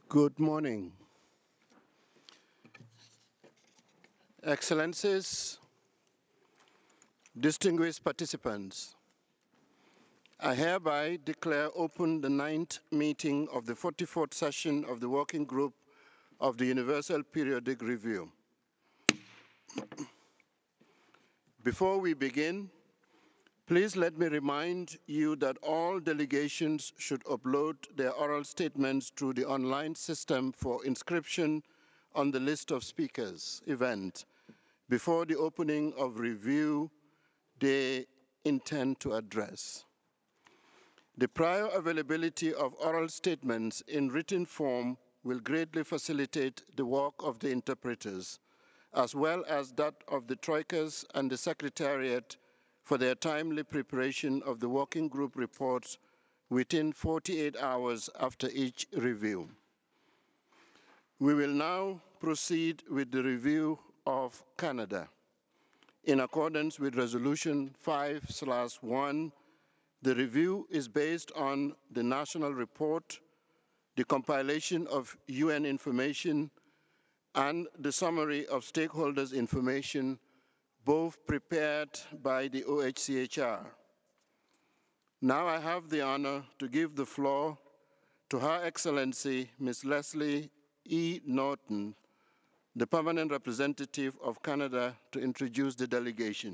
Good morning. Excellencies, distinguished participants, I hereby declare open the ninth meeting of the 44th session of the Working Group of the Universal Periodic Review. Before we begin, please let me remind you that all delegations should upload their oral statements through the online system for inscription on the list of speakers event before the opening of review they intend to address. The prior availability of oral statements in written form will greatly facilitate the work of the interpreters, as well as that of the Troikas and the Secretariat for their timely preparation of the working group reports within 48 hours after each review. We will now proceed with the review of Canada. In accordance with Resolution 5/1, the review is based on the national report, the compilation of UN information, and the summary of stakeholders' information, both prepared by the OHCHR. Now I have the honor to give the floor to Her Excellency Ms. Leslie E. Norton, the permanent representative of Canada, to introduce the delegation.